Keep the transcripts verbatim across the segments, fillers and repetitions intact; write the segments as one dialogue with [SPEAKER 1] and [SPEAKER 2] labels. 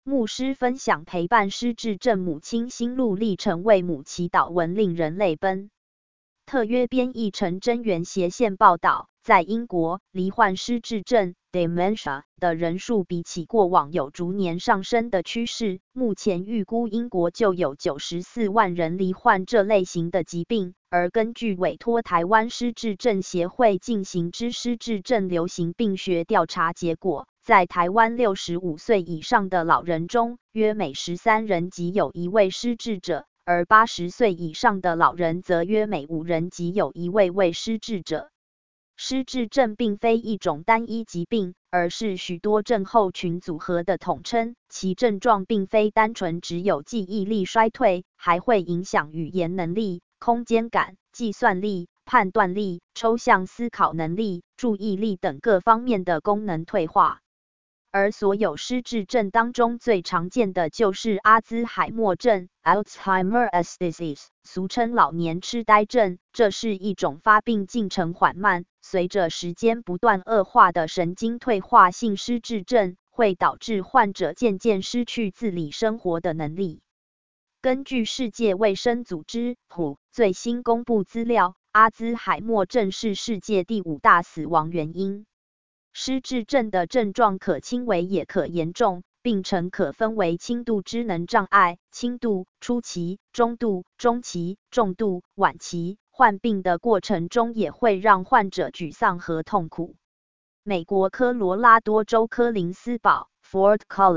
[SPEAKER 1] 牧师分享陪伴失智症母亲心路历程，为母祈祷文令人泪奔。特约编译成真源斜线报道，在英国，罹患失智症 dementia 的人数比起过往有逐年上升的趋势。目前预估英国就有九十四万人罹患这类型的疾病，而根据委托台湾失智症协会进行之失智症流行病学调查结果，在台湾六十五岁以上的老人中，约每十三人即有一位失智者，而八十岁以上的老人则约每五人即有一位为失智者。失智症并非一种单一疾病，而是许多症候群组合的统称，其症状并非单纯只有记忆力衰退，还会影响语言能力、空间感、计算力、判断力、抽象思考能力、注意力等各方面的功能退化。而所有失智症当中最常见的就是阿兹海默症 （Alzheimer's disease）， 俗称老年痴呆症。这是一种发病进程缓慢，随着时间不断恶化的神经退化性失智症，会导致患者渐渐失去自理生活的能力。根据世界卫生组织 （W H O） 最新公布资料，阿兹海默症是世界第五大死亡原因。失智症的症状可轻微也可严重，病程可分为轻度知能障碍、轻度、初期、中度、中期、重度、晚期。患病的过程中也会让患者沮丧和痛苦。美国科罗拉多州科林斯堡 （Fort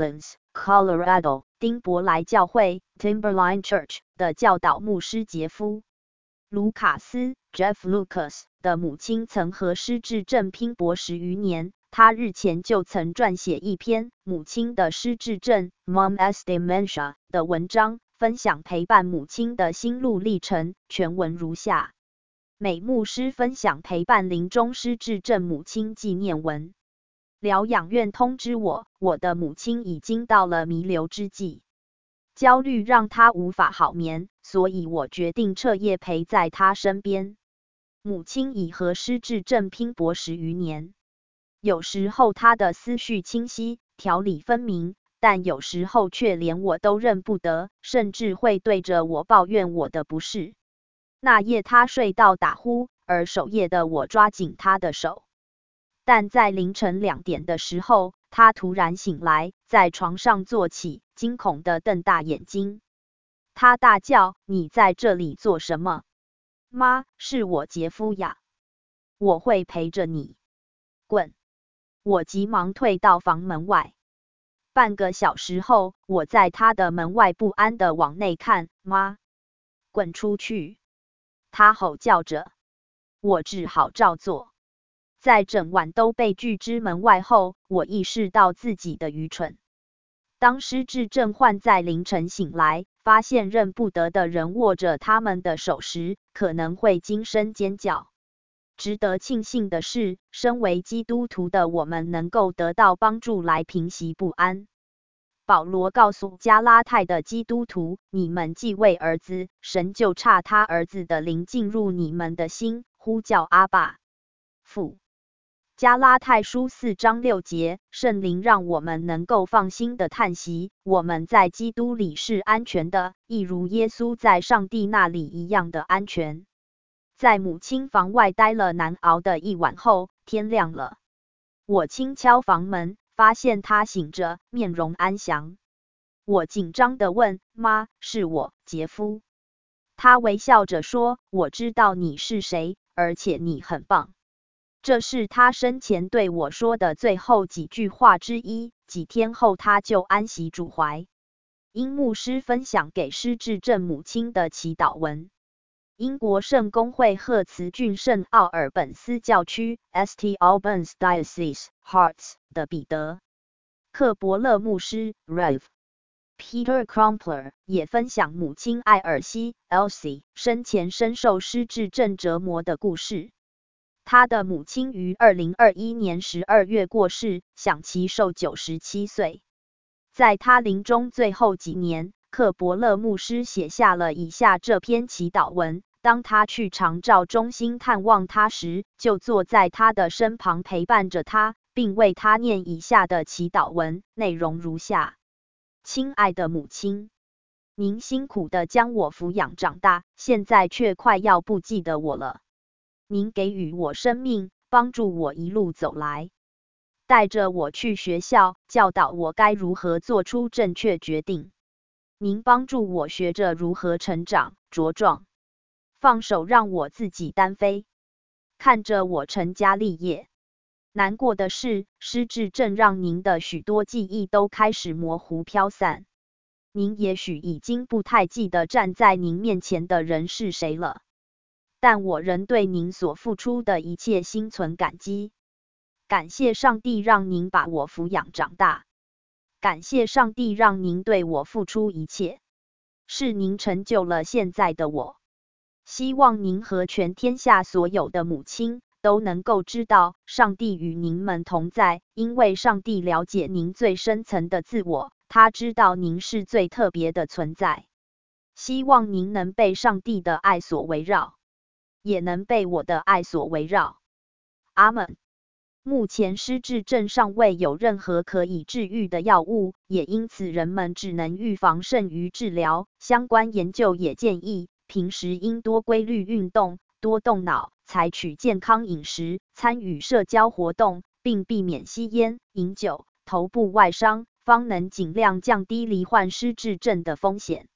[SPEAKER 1] Collins, Colorado） 丁伯莱教会 （Timberline Church） 的教导牧师杰夫·卢卡斯 （Jeff Lucas） 的母亲曾和失智症拼搏十余年。他日前就曾撰写一篇《母亲的失智症 Mom's Dementia》的文章，分享陪伴母亲的心路历程。全文如下：美牧师分享陪伴临终失智症母亲纪念文。疗养院通知我，我的母亲已经到了弥留之际。焦虑让她无法好眠，所以我决定彻夜陪在她身边。母亲已和失智症拼搏十余年。有时候他的思绪清晰，条理分明，但有时候却连我都认不得，甚至会对着我抱怨我的不是。那夜他睡到打呼，而守夜的我抓紧他的手。但在凌晨两点的时候，他突然醒来，在床上坐起，惊恐地瞪大眼睛。他大叫：“你在这里做什么？”“妈，是我杰夫呀，我会陪着你。”“滚！”我急忙退到房门外。半个小时后，我在他的门外不安地往内看。“妈，滚出去！”他吼叫着。我只好照做。在整晚都被拒之门外后，我意识到自己的愚蠢。当失智症患在凌晨醒来，发现认不得的人握着他们的手时，可能会惊声尖叫。值得庆幸的是，身为基督徒的我们能够得到帮助来平息不安。保罗告诉加拉太的基督徒，你们既为儿子，神就差他儿子的灵进入你们的心，呼叫阿爸父。加拉太书四章六节，圣灵让我们能够放心的叹息，我们在基督里是安全的，一如耶稣在上帝那里一样的安全。在母亲房外待了难熬的一晚后，天亮了。我轻敲房门，发现她醒着，面容安详。我紧张地问：“妈，是我，杰夫。”她微笑着说：“我知道你是谁，而且你很棒。”这是她生前对我说的最后几句话之一。几天后，她就安息主怀。因牧师分享给失智症母亲的祈祷文。英国圣公会赫茨郡圣奥尔本斯教区 （Saint Albans Diocese, Hearts） 的彼得·克伯勒牧师 （Rev Peter Crumpler） 也分享母亲艾尔西 （Elsie） 生前深受失智症折磨的故事。他的母亲于二零二一年十二月过世，享其寿九十七岁。在他临终最后几年，克伯勒牧师写下了以下这篇祈祷文。当他去长照中心探望他时，就坐在他的身旁陪伴着他，并为他念以下的祈祷文，内容如下： 亲爱的母亲，您辛苦地将我抚养长大，现在却快要不记得我了。您给予我生命，帮助我一路走来，带着我去学校，教导我该如何做出正确决定。您帮助我学着如何成长茁壮，放手让我自己单飞，看着我成家立业。难过的是，失智症让您的许多记忆都开始模糊飘散。您也许已经不太记得站在您面前的人是谁了，但我仍对您所付出的一切心存感激。感谢上帝让您把我抚养长大，感谢上帝让您对我付出一切，是您成就了现在的我。希望您和全天下所有的母亲都能够知道，上帝与您们同在，因为上帝了解您最深层的自我，他知道您是最特别的存在。希望您能被上帝的爱所围绕，也能被我的爱所围绕。阿们。目前失智症尚未有任何可以治愈的药物，也因此人们只能预防胜于治疗。相关研究也建议，平时应多规律运动，多动脑，采取健康饮食，参与社交活动，并避免吸烟、饮酒、头部外伤，方能尽量降低罹患失智症的风险。